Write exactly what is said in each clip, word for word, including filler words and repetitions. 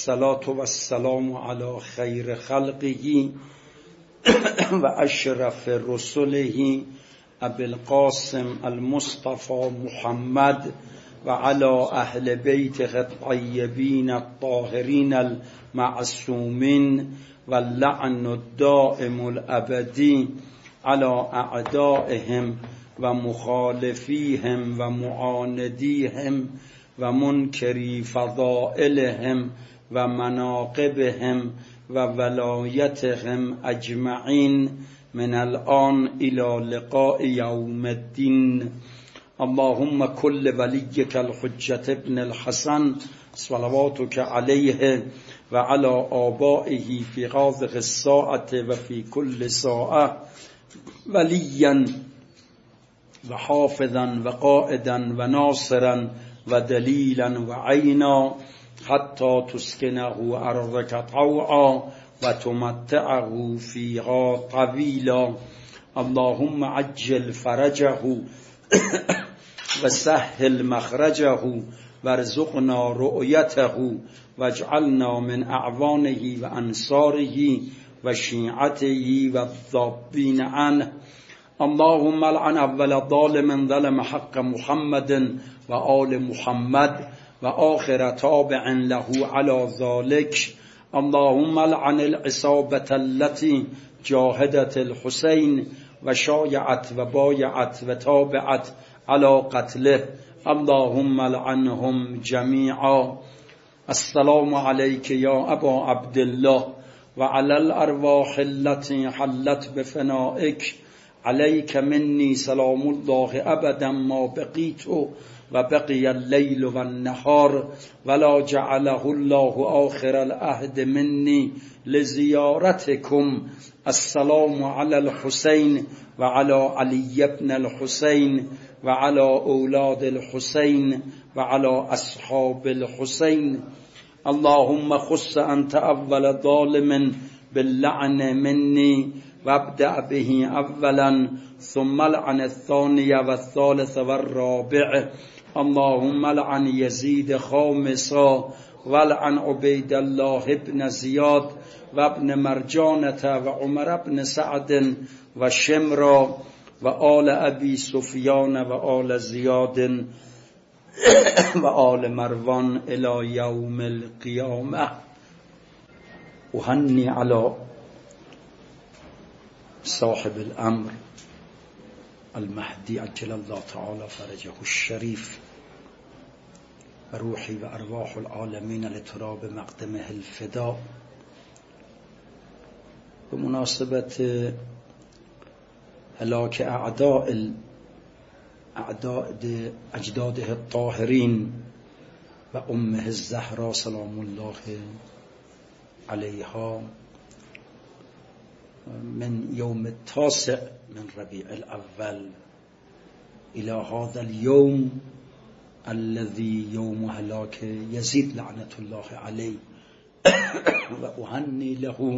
الصلاة والسلام على خير خلقه وأشرف رسله أبي القاسم المصطفى محمد وعلى أهل بيته الطيبين الطاهرين المعصومين واللعن الدائم الأبدي على أعدائهم ومخالفيهم ومعانديهم ومنكري فضائلهم ومناقبهم وولايتهم أجمعين من الآن إلى لقاء يوم الدين. اللهم كل وليك الحجة ابن الحسن صلواتك عليه وعلى آبائه في هذه الساعة وفي كل ساعة وليا وحافظا وقائدا وناصرا ودليلا وعينا حتى تسكنه أرضك طوعا وتمتعه فيها طويلا. اللهم عجل فرجه وسهل مخرجه وارزقنا رؤيته واجعلنا من أعوانه وأنصاره وشيعته والذابين عنه. اللهم لعن أول ظالم ظلم حق محمد وآل محمد وآخر تابع له على ذلك. اللهم لعن العصابة التي جاهدت الحسين وشايعت وبايعت وتابعت على قتله. اللهم لعنهم جميعا. السلام عليك يا أبا عبد الله وعلى الأرواح التي حلت بفنائك. عليك مني سلام الله أبدا ما بقيت وبقي الليل والنهار ولا جعله الله آخر العهد مني لزيارتكم. السلام على الحسين وعلى علي بن الحسين وعلى أولاد الحسين وعلى أصحاب الحسين. اللهم خص أنت أول ظالم باللعن مني وابدأ به أولا ثم لعن الثاني والثالث والرابع. اللهم لعن يزيد خامسا ولعن عبيد الله بن زياد وابن مرجانة وعمر بن سعد وشمرا وآل أبي سفيان وآل زياد وآل مروان إلى يوم القيامة. أهني على صاحب الأمر المهدي عجل الله تعالى فرجه الشريف روحي وأرواح العالمين لتراب مقدمه الفداء. بمناسبة هلاك أعداء أعداء أجداده الطاهرين وأمه الزهراء سلام الله عليها من يوم التاسع من ربيع الأول إلى هذا اليوم الذي يوم هلاك يزيد لعنة الله عليه وأهني له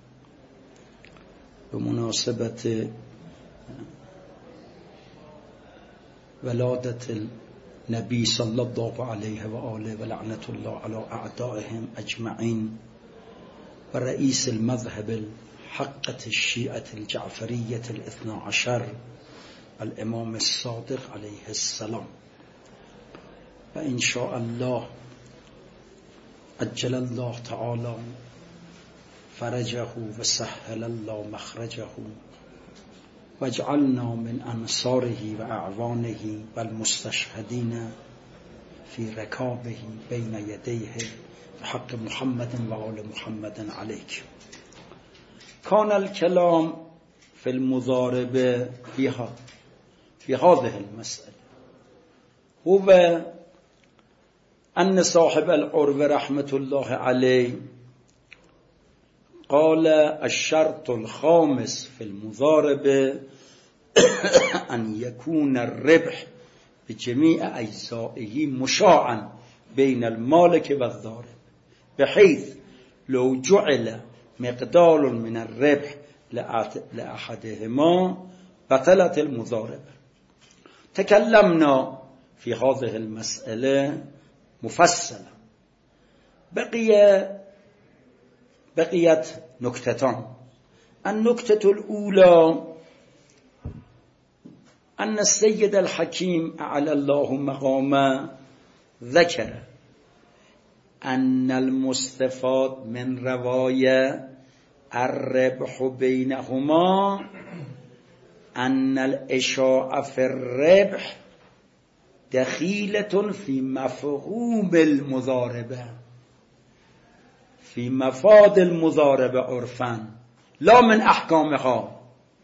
بمناسبة ولادة النبي صلى الله عليه وآله ولعنة الله على أعدائهم أجمعين ورئيس المذهب حقة الشيعة الجعفرية الاثنى عشر الإمام الصادق عليه السلام. فإن شاء الله أجل الله تعالى فرجه وسهل الله مخرجه واجعلنا من أنصاره وأعوانه والمستشهدين في ركابه بين يديه بحق محمد وآل محمد عليك. كان الكلام في المضاربة فيها في هذه المسألة هو أن صاحب العروة رحمة الله عليه قال الشرط الخامس في المضاربة أن يكون الربح بجميع أجزائه مشاعا بين المالك والضارب بحيث لو جعل مقدار من الربح لأحدهما بطلت المضاربة. تكلمنا في هذه المسألة مفصلا بقي بقيت نكتتان. النكتة الأولى أن السيد الحكيم أعلى الله مقامه ذكر أن المستفاد من رواية الربح بينهما أن الإشاعة في الربح دخيلة في مفهوم المضاربة، في مفاد المضاربة عرفا لا من أحكامها.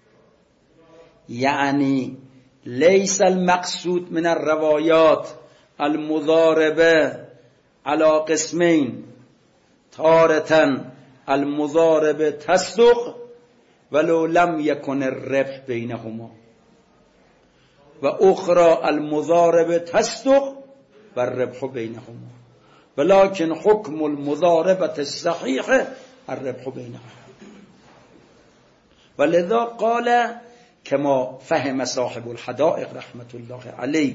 يعني ليس المقصود من الروايات المضاربة على قسمين: تارة المضاربة تصدق ولو لم يكن الربح بينهما، وأخرى المضاربة تصدق والربح بينهما، ولكن حكم المضاربة الصحيحة الربح بينهما. ولذا قال كما فهم صاحب الحدائق رحمة الله عليه: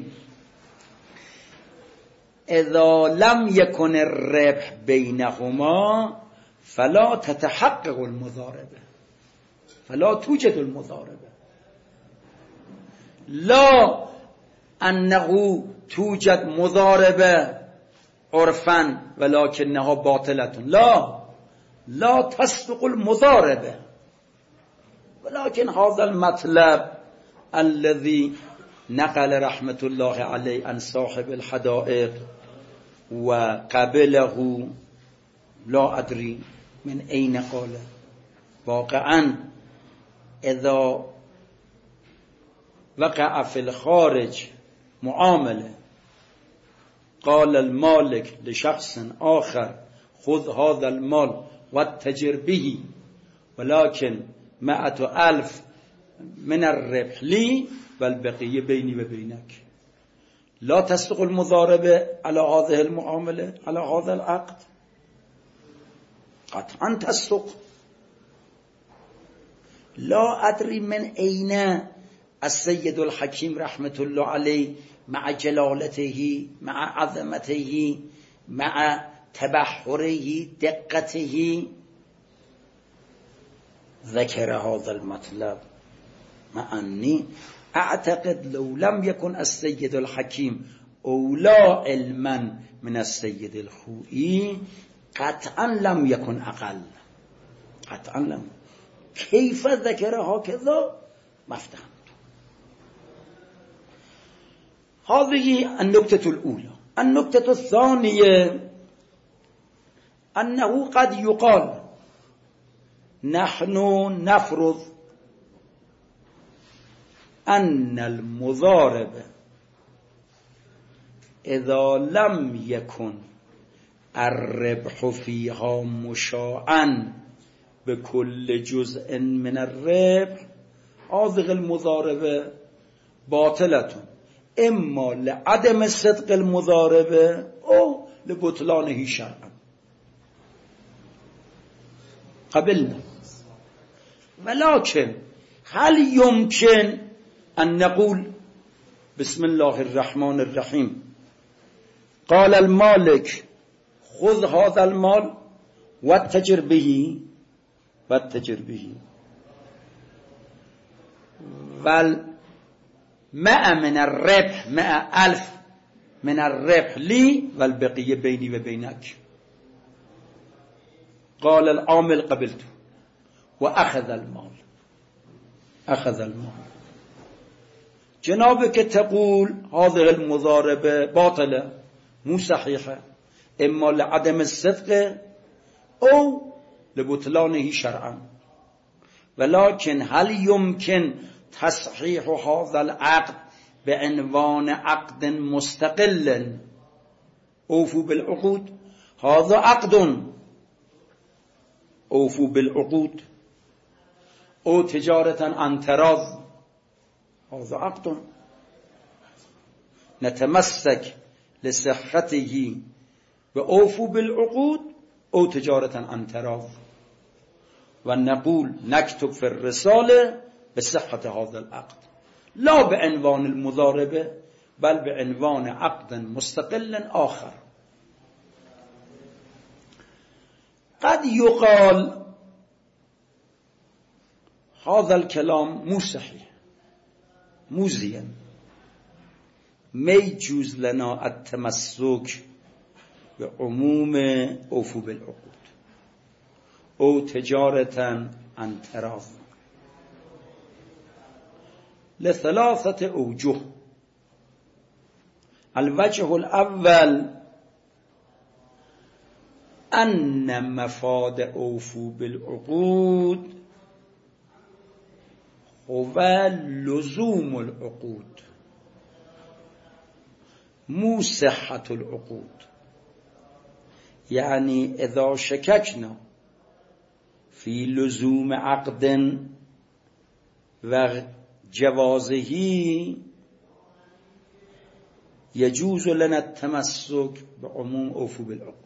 إذا لم يكن الربح بينهما فلا تتحقق المضاربة، فلا توجد المضاربة. لا أنه توجد مضاربة عرفا ولكنها باطلة، لا لا تصدق المضاربة. ولكن هذا المطلب الذي نقل رحمة الله عليه عن صاحب الحدائق وقبله لا أدري من أين قال. واقعا إذا وقع في الخارج معاملة قال المالك لشخص آخر: خذ هذا المال واتجر به ولكن مئة ألف من الربح لي والبقية بيني وبينك، لا تصدق المضاربة على هذه المعاملة، على هذا العقد؟ قطعا تصدق. لا أدري من أين السيد الحكيم رحمة الله عليه مع جلالته، مع عظمته، مع تبحره، دقته، ذكر هذا المطلب. مع أني أعتقد لو لم يكن السيد الحكيم أولى علما من السيد الخوئي قطعا لم يكن أقل، قطعا لم. كيف ذكر هكذا؟ ما افتهمت. هذه النكتة الأولى. النكتة الثانية أنه قد يقال: نحن نفرض أن المضاربة إذا لم يكن الربح فيها مشاعا بكل جزء من الربح، هذه المضاربة باطلة، إما لعدم صدق المضاربة أو لبطلانه شرعا. قبلنا. ولكن هل يمكن أن نقول بسم الله الرحمن الرحيم قال المالك: خذ هذا المال واتجر به واتجر به والمئة من الربح، مئة ألف من الربح لي والبقية بيني وبينك. قال العامل: قبلته، وأخذ المال، أخذ المال. جنابك تقول هذه المضاربة باطلة، مو صحيحة، إما لعدم الصدق أو لبطلانه شرعا. ولكن هل يمكن تصحيح هذا العقد بعنوان عقد مستقل؟ أوفوا بالعقود، هذا عقد، أوفوا بالعقود. أو تجارة عن تراض، هذا عقد نتمسك لصحته، وأوفوا بالعقود أو تجارة عن تراض. ونقول نكتب في الرسالة بصحة هذا العقد، لا بعنوان المضاربة بل بعنوان عقد مستقل آخر. قد يقال هذا الكلام مو صحيح مو زين، ما يجوز لنا التمسك بعموم اوفوا بالعقود او تجارة عن تراض لثلاثة اوجه. الوجه الأول أن مفاد اوفوا بالعقود هو لزوم العقود مو صحة العقود. يعني إذا شككنا في لزوم عقد وجوازه يجوز لنا التمسك بعموم اوفوا بالعقود.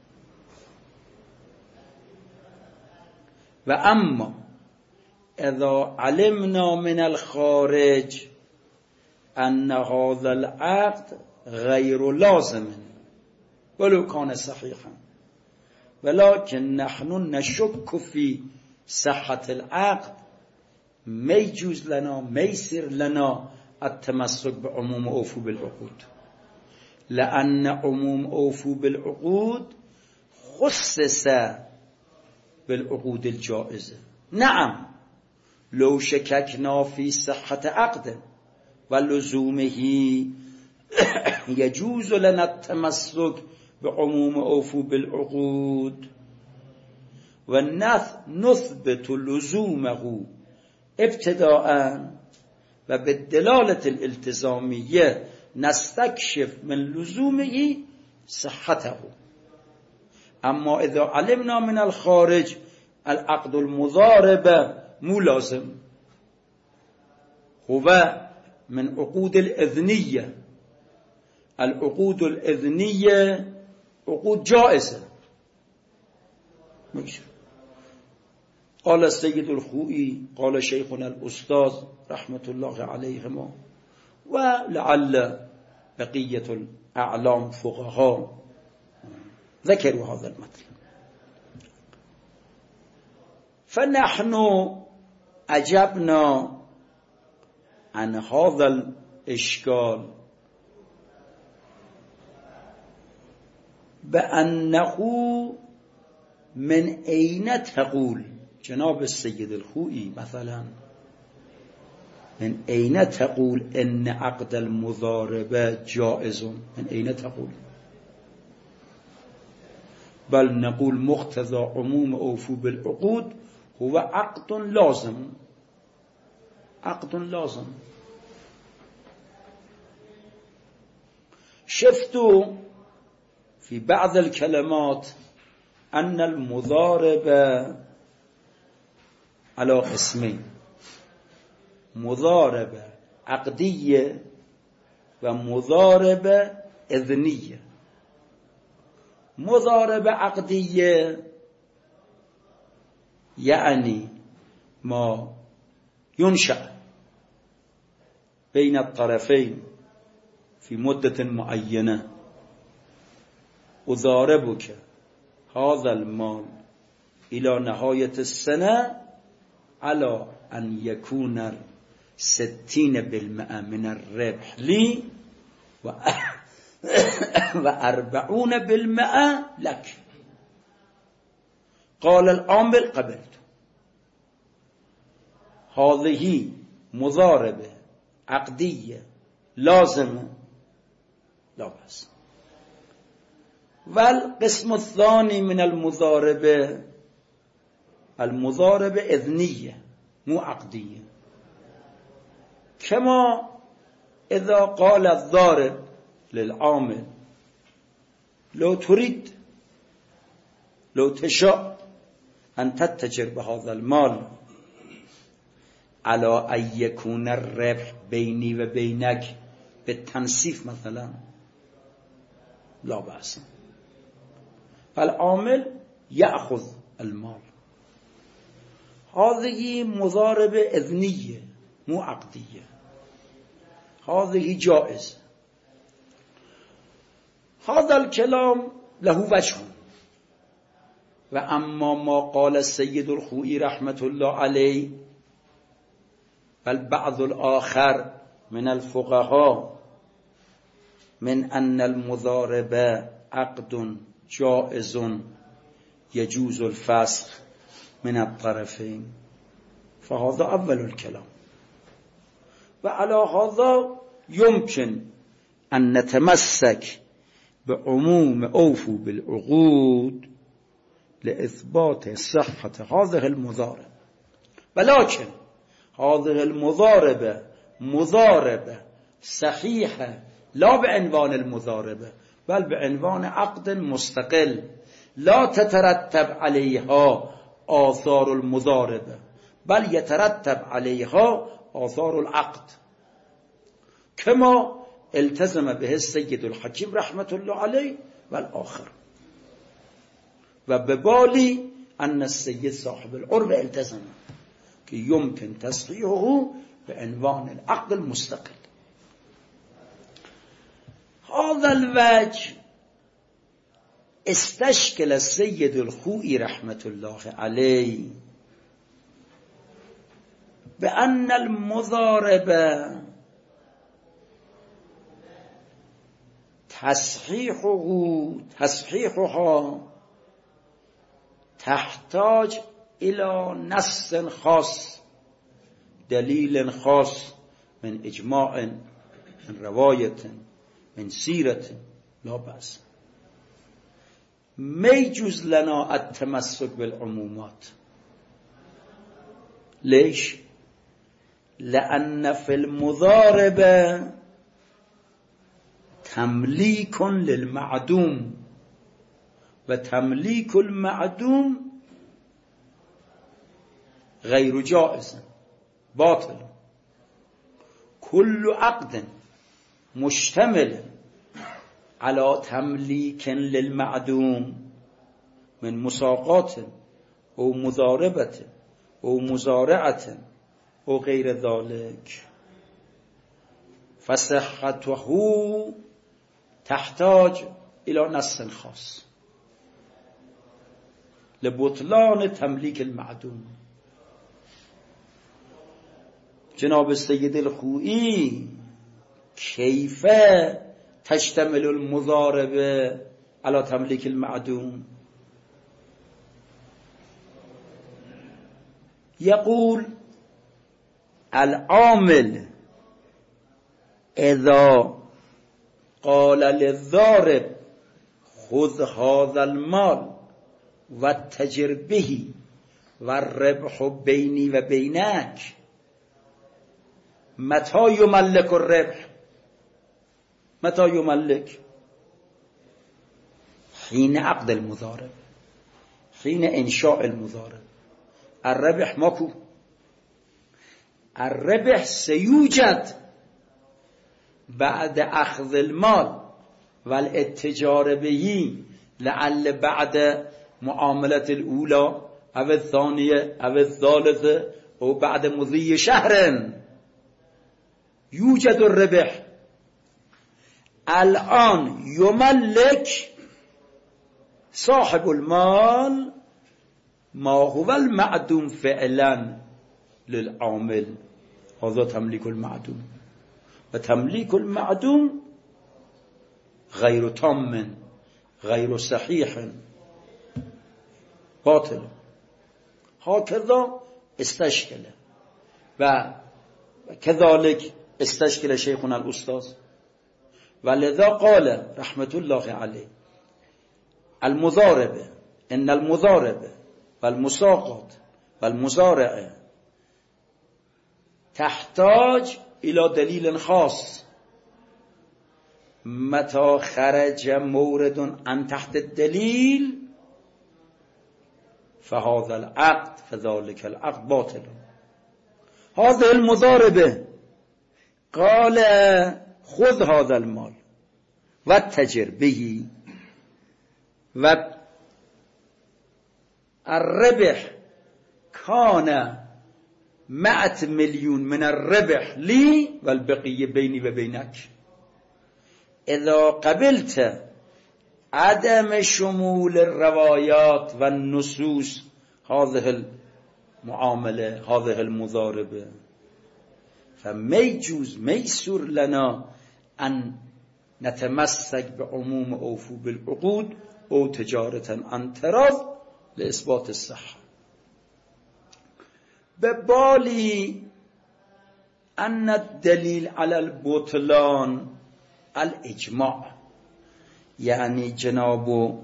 وأما إذا علمنا من الخارج أن هذا العقد غير لازم ولو كان صحيحا، ولكن نحن نشك في صحة العقد، ما يجوز لنا ما يصير لنا التمسك بعموم اوفوا بالعقود، لأن عموم اوفوا بالعقود خصص بالعقود الجائزة. نعم لو شككنا في صحة عقد ولزومه يجوز لنا التمسك بعموم اوفوا بالعقود ونثبت لزومه ابتداء وبالدلالة الالتزامية نستكشف من لزومه صحته. أما إذا علمنا من الخارج العقد المضارب مو لازم، هو من عقود الإذنية. العقود الإذنية عقود جائزة. قال السيد الخوئي قال شيخنا الأستاذ رحمة الله عليهما ولعل بقية الأعلام فقهاء ذكروا هذا المطلب. فنحن أجبنا عن هذا الإشكال بأنه من أين تقول جناب السيد الخوئي مثلا من أين تقول إن عقد المضاربة جائز؟ من أين تقول؟ بل نقول مقتضى عموم اوفوا بالعقود هو عقد لازم. عقد لازم. شفتوا في بعض الكلمات أن المضاربة على قسمين: مضاربة عقدية ومضاربة إذنية. مضاربة عقدية يعني ما ينشأ بين الطرفين في مدة معينة، أضاربك هذا المال إلى نهاية السنة على أن يكون ستين بالمئة من الربح لي وأربعون بالمئة لك. قال العامل قبلت. هذه مضاربة عقدية لازمة لا بأس. والقسم الثاني من المضاربة المضاربة إذنية مو عقدية، كما إذا قال الضارب للعامل لو تريد لو تشاء أن تتجر بهذا المال على أن يكون الربح بيني وبينك بالتنصيف مثلا لا بأس، فالعامل يأخذ المال. هذه مضاربة إذنية مو عقدية، هذه جائز. هذا الكلام له وجه، و اما ما قال السید الخوئی رحمت الله علیه بل بعض الآخر من الفقهاء من ان المضاربه عقد جائز يجوز الفسخ من الطرفين فهذا اول الكلام وعلى هذا يمكن ان نتمسك بعموم اوفوا بالعقود لإثبات صحة هذه المضاربة ولكن هذه المضاربة مضاربة صحيحة لا بعنوان المضاربة بل بعنوان عقد مستقل لا تترتب عليها آثار المضاربة بل يترتب عليها آثار العقد كما التزم به السيد الحكيم رحمة الله عليه والآخر وببالي أن السيد صاحب العروة التزم كي يمكن تصحيحه بعنوان العقد المستقل. هذا الوجه استشكل السيد الخوئي رحمة الله عليه بأن المضاربة تصحيحه تصحيحها تحتاج إلى نص خاص دليل خاص من إجماع من رواية من سيرة لا بأس. ما يجوز لنا التمسك بالعمومات. ليش؟ لأن في المضاربة تمليك للمعدوم وتمليك المعدوم غير جائز باطل. كل عقد مشتمل على تمليك للمعدوم من مساقات أو مضاربة أو مزارعة أو غير ذلك فصحته تحتاج إلى نص خاص لبطلان تمليك المعدوم. جناب السيد الخوئي كيف تشتمل المضاربة على تمليك المعدوم؟ يقول العامل إذا قال للضارب خذ هذا المال واتجر به والربح بيني وبينك متى يملك الربح؟ متى يملك؟ حين عقد المضارب، حين إنشاء المضارب. الربح ماكو، الربح سيوجد بعد أخذ المال والاتجار به، لعل بعد معاملة الأولى أو الثانية أو الثالثة أو بعد مضي شهر يوجد الربح. الآن يملك صاحب المال ما هو المعدوم فعلا للعامل، هذا تمليك المعدوم. وتمليك المعدوم غير تام غير صحيح باطل. هكذا استشكل وكذلك استشكل شيخنا الأستاذ، ولذا قال رحمة الله عليه المضاربة إن المضاربة والمساقات والمزارعة تحتاج إلى دليل خاص. متى خرج مورد عن تحت الدليل فهذا العقد فذلك العقد باطل. هذه المضاربة قال خذ هذا المال واتجر به والربح كان مئة مليون من الربح لي والبقية بيني وبينك. إذا قبلت عدم شمول الروايات والنصوص هذه المعاملة هذه المضاربة، فميجوز ميسر لنا أن نتمسك بعموم أوفوا بالعقود أو تجارة عن تراض لإثبات الصحة. ببالي أن الدليل على البطلان الإجماع، يعني جناب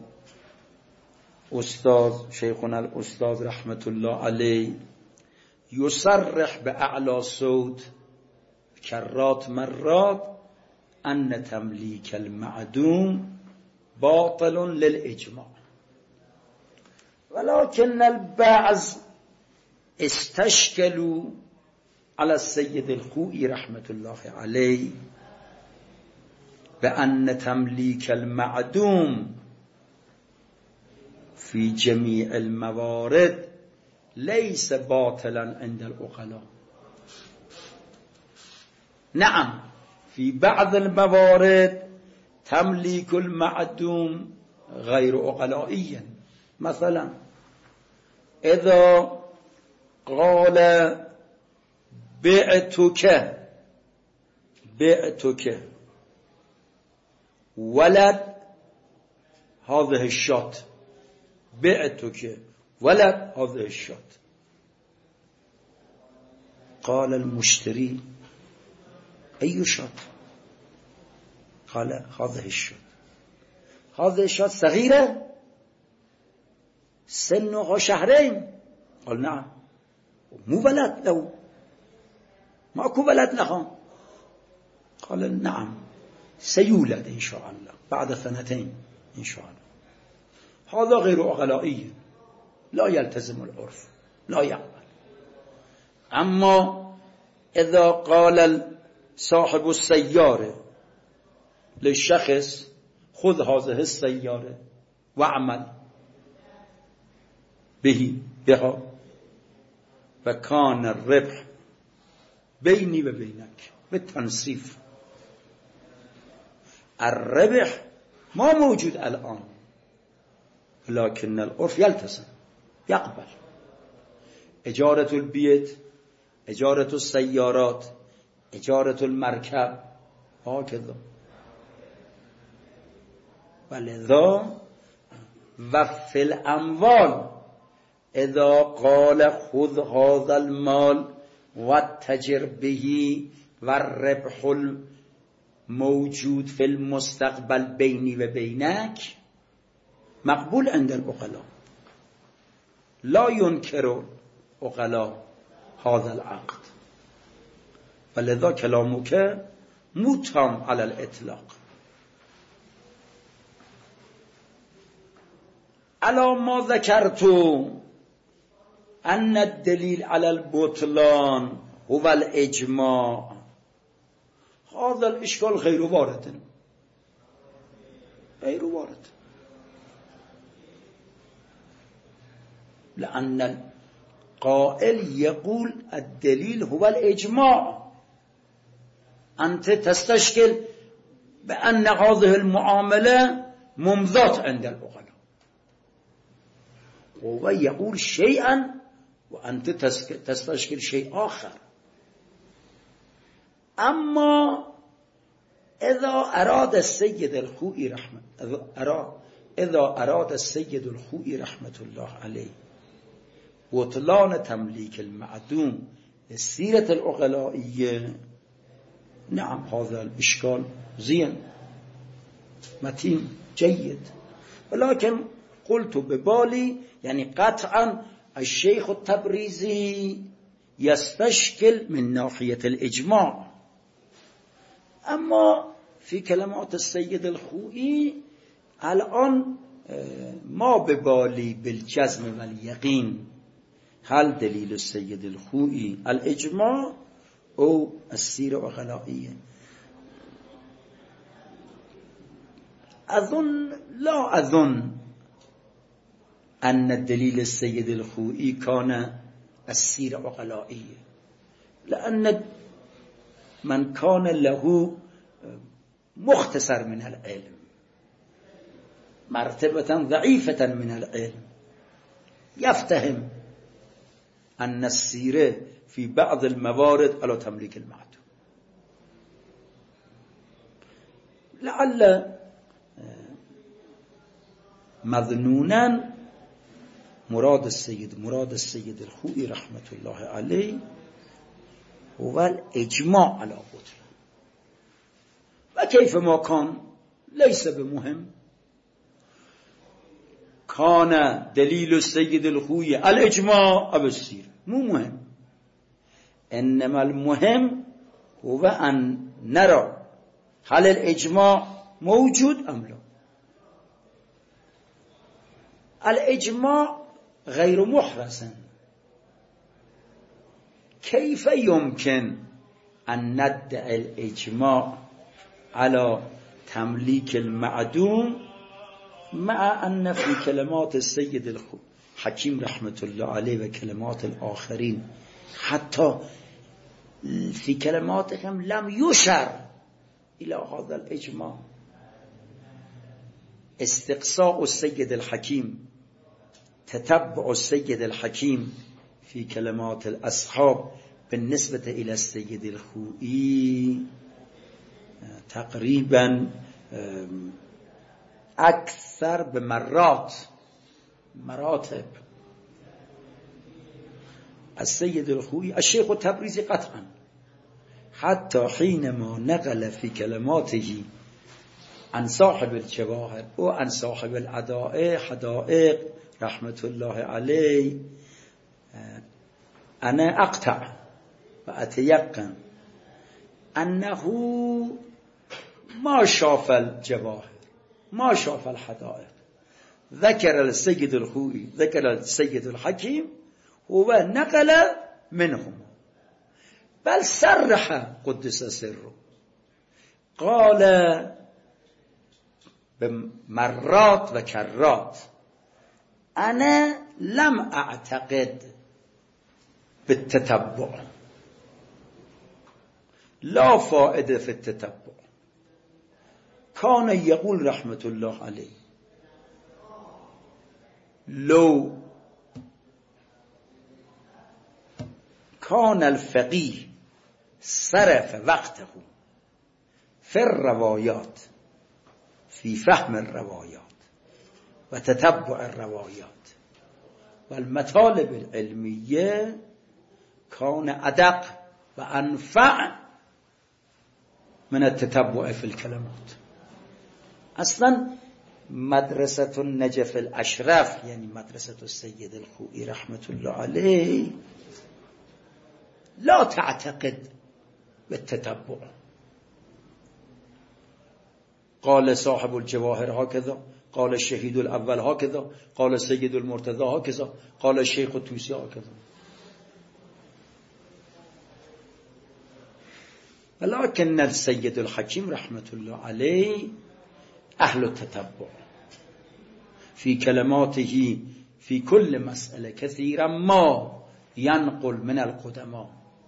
أستاذ شيخنا الأستاذ رحمة الله عليه يصرح بأعلى صوت كرات مرات أن تمليك المعدوم باطل للإجماع، ولكن البعض استشكلوا على السيد الخوئي رحمة الله عليه بأن تمليك المعدوم في جميع الموارد ليس باطلا عند العقلاء. نعم، في بعض الموارد تمليك المعدوم غير عقلائيا. مثلا إذا قال بعتك بعتك ولد هذه الشاة، بعتك ولد هذه الشاة، قال المشتري أي شاة؟ قال هذه الشاة. هذه الشاة صغيرة سنها شهرين؟ قال نعم. مو ولد له، ماكو ولد لها؟ قال نعم سيولد إن شاء الله بعد سنتين إن شاء الله. هذا غير عقلائي، لا يلتزم العرف، لا يقبل. أما إذا قال صاحب السيارة للشخص خذ هذه السيارة واعمل به بها وكان الربح بيني وبينك بالتنصيف، الربح ما موجود الآن، لكن العرف يلتزم يقبل. إجارة البيت، إجارة السيارات، إجارة المركب، هكذا. ولذا وفي الأموال إذا قال خذ هذا المال واتجر به والربح الموجود في المستقبل بيني وبينك، مقبول عند العقلاء، لا ينكر العقلاء هذا العقد. ولذا كلامك متهم على الإطلاق. على ما ذكرت أن الدليل على البطلان هو الإجماع، هذا الإشكال غير وارد، غير وارد، لأن القائل يقول الدليل هو الإجماع. أنت تستشكل بأن هذه المعاملة ممضات عند العقلاء، وهو يقول شيئا وأنت تستشكل شيء آخر. أما إذا أراد السيد الخوئي رحمة إذا أراد السيد الخوئي رحمة الله عليه بطلان تمليك المعدوم السيرة العقلائية، نعم هذا الإشكال زين متين جيد، ولكن قلت ببالي يعني قطعا الشيخ التبريزي يستشكل من ناحية الإجماع. أما في كلمات السيد الخوئي الآن ما ببالي بالجزم واليقين هل دليل السيد الخوئي الإجماع أو السيرة العقلائية. أظن لا أظن أن الدليل السيد الخوئي كان السيرة العقلائية، لأن من كان له مختصر من العلم مرتبة ضعيفة من العلم يفتهم أن السيرة في بعض الموارد على تمليك المعدوم. لعل مظنونا مراد السيد مراد السيد الخوئي رحمة الله عليه هو الإجماع على بطلان، وكيف ما كان ليس بمهم. كان دليل السيد الخوئي الإجماع أو السيرة مو مهم، إنما المهم هو أن نرى هل الإجماع موجود أم لا. الإجماع غير محرز، كيف يمكن أن ندعي الإجماع على تمليك المعدوم مع أن في كلمات السيد الحكيم رحمة الله عليه وكلمات الآخرين حتى في كلماتهم لم يشر إلى هذا الإجماع. استقصاء السيد الحكيم، تتبع السيد الحكيم في كلمات الأصحاب بالنسبة إلى السيد الخوئي تقريبا أكثر بمرات مراتب. السيد الخوئي الشيخ التبريزي قطعا حتى حينما نقل في كلماته عن صاحب الجواهر وعن صاحب الحدائق حدائق رحمة الله عليه، أنا أقطع وأتيقن أنه ما شاف الجواهر ما شاف الحدائق. ذكر السيد الخوئي ذكر السيد الحكيم ونقل منهم، بل صرح قدس سره قال بمرات وكرات أنا لم أعتقد بالتتبع، لا فائدة في التتبع. كان يقول رحمة الله عليه لو كان الفقيه صرف وقته في الروايات في فهم الروايات وتتبع الروايات والمطالب العلمية كان أدق وأنفع من التتبع في الكلمات. أصلا مدرسة النجف الأشرف يعني مدرسة السيد الخوئي رحمة الله عليه لا تعتقد بالتتبع. قال صاحب الجواهر هكذا، قال الشهيد الأول هكذا، قال السيد المرتضى هكذا، قال الشيخ الطوسي هكذا. ولكن السيد الحكيم رحمة الله عليه أهل التتبع في كلماته في كل مسألة كثيرا ما ينقل من القدماء،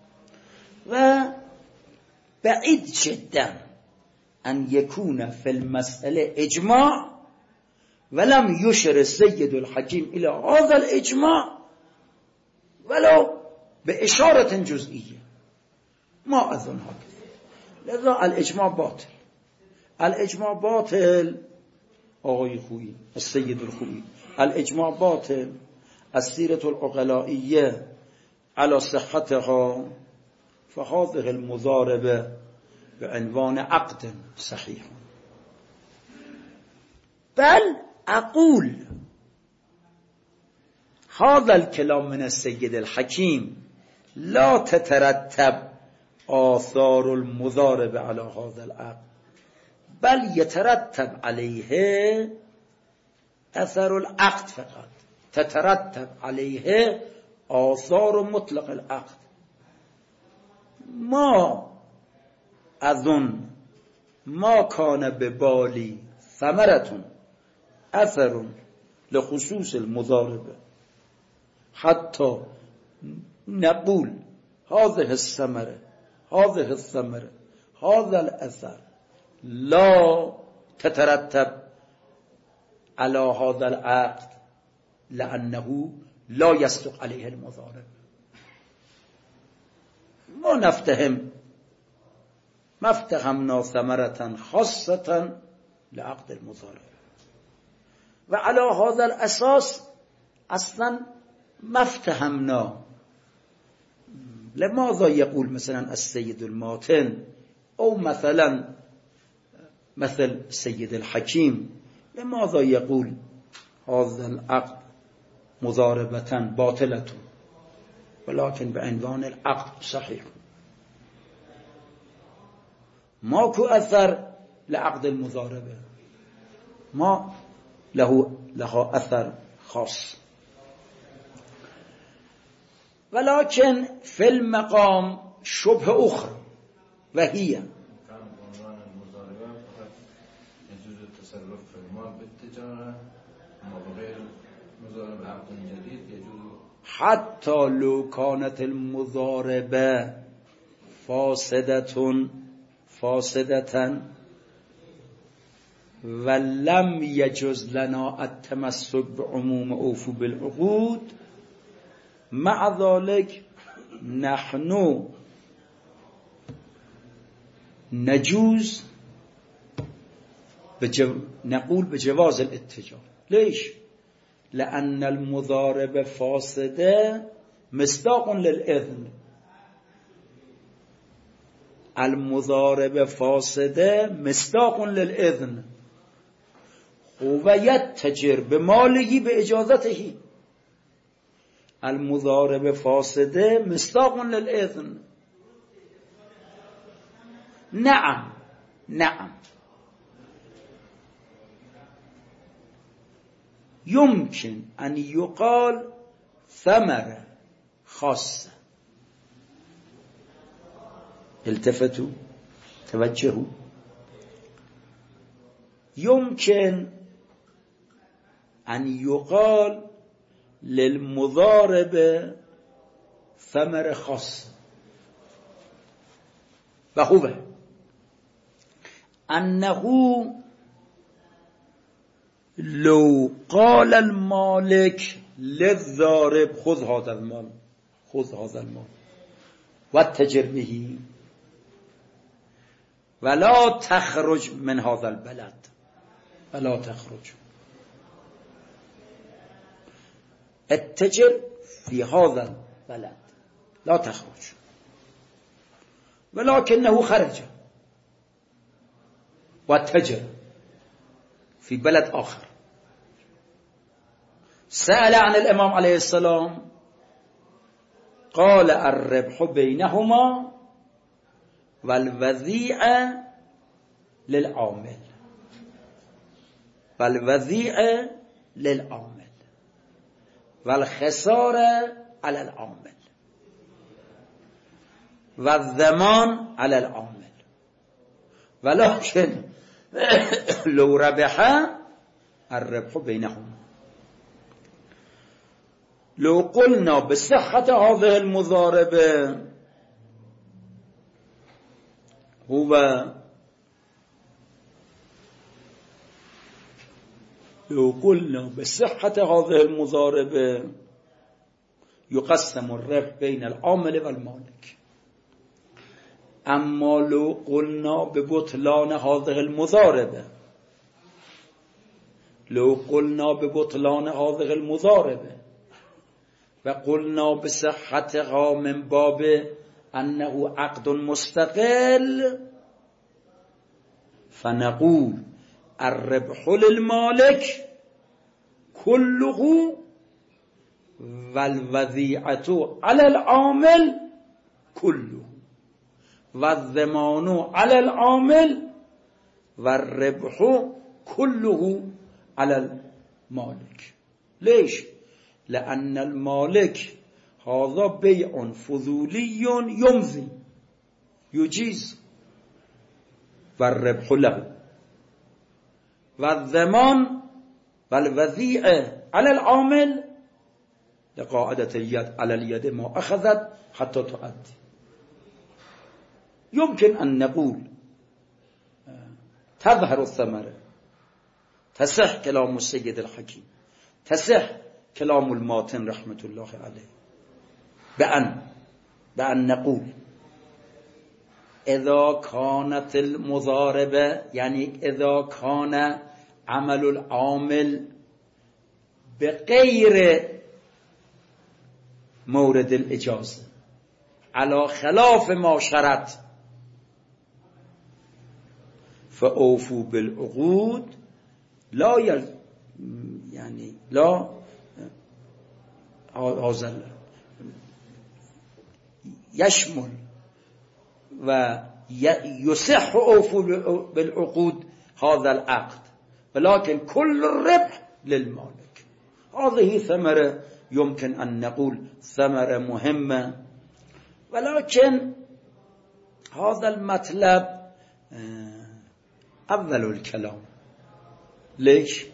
وبعيد جدا أن يكون في المسألة إجماع ولم يشر السيد الحكيم إلى هذا الإجماع ولو بإشارة جزئية. ما أظن هكذا. لذا الإجماع باطل. الإجماع باطل آغاي خوئي السيد الخوئي، الإجماع باطل. السيرة العقلائية على صحتها فهذه المضاربة بعنوان عقد صحيح. بل أقول هذا الكلام من السيد الحكيم لا تترتب آثار المضاربة على هذا العقد، بل يترتب عليه أثر العقد فقط، تترتب عليه آثار مطلق العقد. ما أظن ما كان ببالي ثمرة أثر لخصوص المضاربة حتى نقول هذه الثمرة هذه الثمرة هذا الأثر لا تترتب على هذا العقد لأنه لا يصدق عليه المضارب. ما نفتهم ما افتهمنا ثمرة خاصة لعقد المضارب، وعلى هذا الأساس أصلا ما افتهمنا لماذا يقول مثلا السيد الماتن أو مثلا مثل السيد الحكيم لماذا يقول هذا العقد مضاربة باطلة ولكن بعنوان العقد صحيح؟ ماكو أثر لعقد المضاربة، ما له له أثر خاص. ولكن في المقام شبه أخرى وهي يجوز التصرف في المال بالتجارة وغير مضارب عقد جديد يجوز حتى لو كانت المضاربة فاسدة فاسدة ولم يجوز لنا التمسك بعموم أوفوا بالعقود، مع ذلك نحن نجوز بجو... نقول بجواز الاتجار. ليش؟ لأن المضاربة فاسدة مصداق للإذن. المضاربة فاسدة مصداق للإذن ويتجر بماله بإجازته. المضاربة فاسدة مصداق للإذن. نعم نعم يمكن أن يقال ثمرة خاصة. التفتوا توجهوا. يمكن أن يقال للمضاربة ثمرة خاصة، وهو أنه لو قال المالك للضارب خذ هذا المال خذ هذا المال واتجر به ولا تخرج من هذا البلد ولا تخرج، اتجر في هذا البلد لا تخرج، ولكنه خرج واتجر في بلد آخر. سأل عن الإمام عليه السلام قال الربح بينهما والوذيعة للعامل والوذيعة للعامل والخسارة على العامل والضمان على العامل. ولكن لو ربح الربح بينهما. لو قلنا بصحة هذه المضاربة هو لو قلنا بصحة هذه المضاربة يقسم الربح بين العامل والمالك. اما لو قلنا ببطلان هذه المضاربة لو قلنا ببطلان هذه المضاربة وقلنا بصحتها من باب أنه عقد مستقل فنقول الربح للمالك كله والوذيعة على العامل كله والضمان على العامل والربح كله على المالك. ليش؟ لأن المالك هذا بيع فضولي يمضي يجيز والربح له، والضمان والوذيعة على العامل لقاعدة اليد على اليد ما أخذت حتى تؤدي. يمكن أن نقول تظهر الثمرة تصح كلام السيد الحكيم، تصح كلام الماتن رحمة الله عليه بأن بأن نقول إذا كانت المضاربة، يعني إذا كان عمل العامل بغير مورد الإجازة على خلاف ما شرط فأوفوا بالعقود لا يل يعني لا هذا يشمل ويصح أوفوا بالعقود هذا العقد، ولكن كل الربح للمالك. هذه ثمرة يمكن أن نقول ثمرة مهمة، ولكن هذا المطلب أول الكلام. ليش؟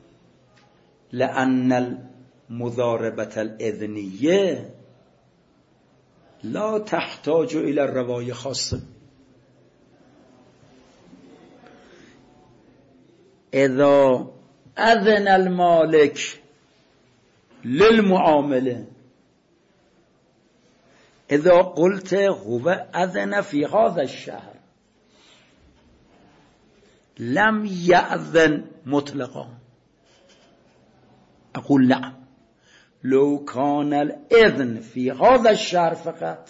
لأن المضاربة الإذنية لا تحتاج إلى الرواية خاصة. إذا أذن المالك للمعاملة، إذا قلت هو أذن في هذا الشهر لم يأذن مطلقا، أقول نعم، لو كان الإذن في هذا الشهر فقط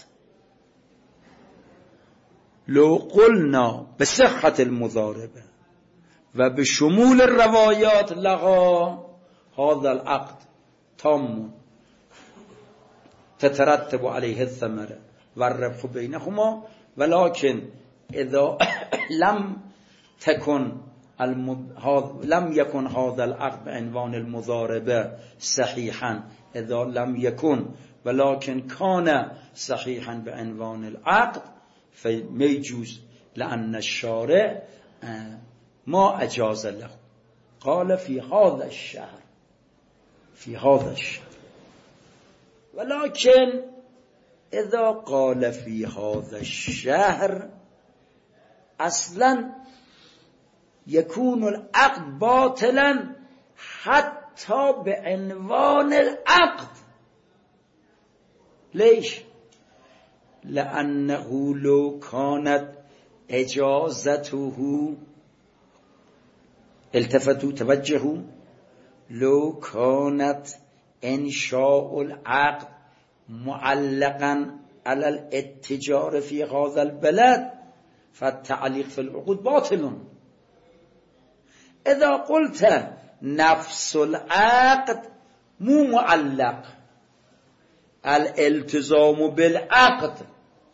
لو قلنا بصحة المضاربة وبشمول الروايات لها هذا العقد تام تترتب عليه الثمرة والربح بينهما، ولكن إذا لم تكن المد... لم يكن هذا العقد بعنوان المضاربة صحيحا، إذا لم يكن ولكن كان صحيحا بعنوان العقد فما يجوز، لأن الشارع ما أجاز له، قال في هذا الشهر في هذا الشهر. ولكن إذا قال في هذا الشهر أصلا يكون العقد باطلا حتى بعنوان العقد. ليش؟ لأنه لو كانت إجازته، التفتوا توجهوا، لو كانت إنشاء العقد معلقا على الاتجار في هذا البلد فالتعليق في العقود باطل. إذا قلت نفس العقد مو معلق، الالتزام بالعقد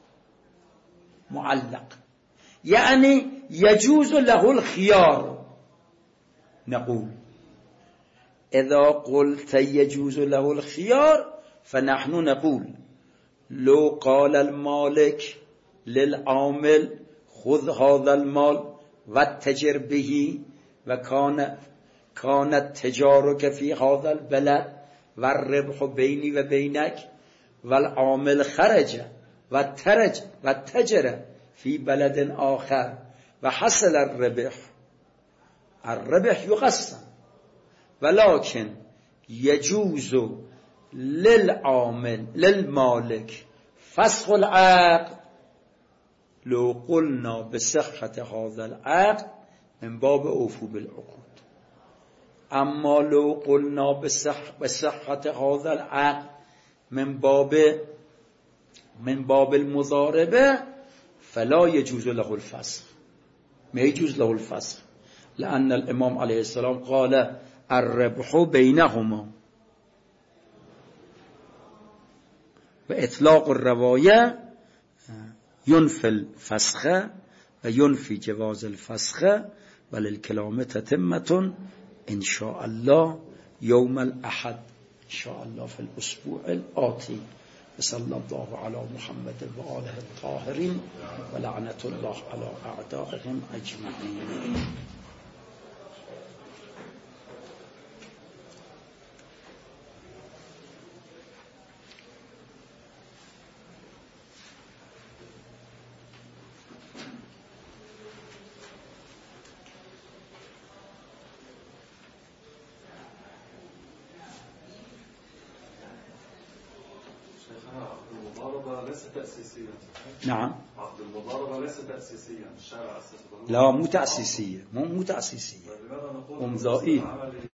معلق، يعني يجوز له الخيار. نقول إذا قلت يجوز له الخيار فنحن نقول لو قال المالك للعامل خذ هذا المال واتجر به، وكان كانت تجارك في هذا البلد والربح بيني وبينك، والعامل خرج وترج وتجر في بلد آخر وحصل الربح، الربح يقسم، ولكن يجوز للعامل للمالك فسخ العقد لو قلنا بصحة هذا العقد من باب أوفوا بالعقود. أما لو قلنا بصح بصحة هذا العقد من باب من باب المضاربة فلا يجوز له الفسخ، ما يجوز له الفسخ، لأن الإمام عليه السلام قال الربح بينهما، وإطلاق الرواية ينفي الفسخ وينفي جواز الفسخ، وللكلام تتمة إن شاء الله يوم الأحد إن شاء الله في الأسبوع الآتي. صلى الله على محمد وآله الطاهرين ولعنة الله على أعدائهم أجمعين. عقد المضاربة ليس تأسيسيا. نعم. عقد المضاربة ليس تأسيسيا، الشارع أسسه. لا مو تأسيسية، مو مو تأسيسية، لماذا نقول امضائية.